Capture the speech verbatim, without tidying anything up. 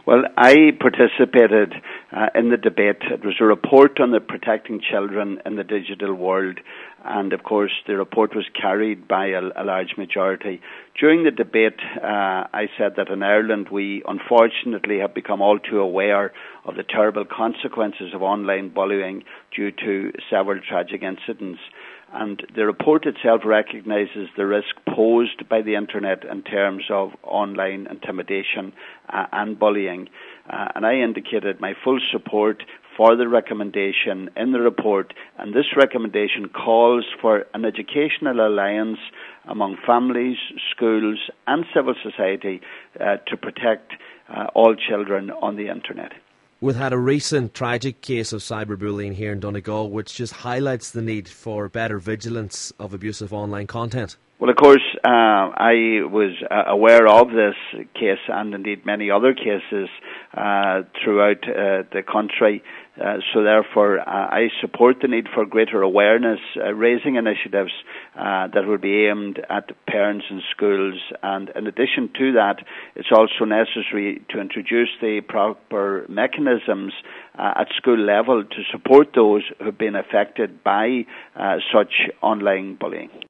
Well, I participated uh, in the debate. It was a report on the protecting children in the digital world, and of course the report was carried by a, a large majority. During the debate, uh, I said that in Ireland we unfortunately have become all too aware of the terrible consequences of online bullying due to several tragic incidents. And the report itself recognises the risk posed by the internet in terms of online intimidation uh, and bullying. Uh, and I indicated my full support for the recommendation in the report, and this recommendation calls for an educational alliance among families, schools and civil society uh, to protect uh, all children on the internet. We've had a recent tragic case of cyberbullying here in Donegal, which just highlights the need for better vigilance of abusive online content. Well, of course, uh, I was uh, aware of this case and indeed many other cases uh, throughout uh, the country. Uh, so therefore, uh, I support the need for greater awareness, uh, raising initiatives uh, that will be aimed at parents and schools. And in addition to that, it's also necessary to introduce the proper mechanisms uh, at school level to support those who have been affected by uh, such online bullying.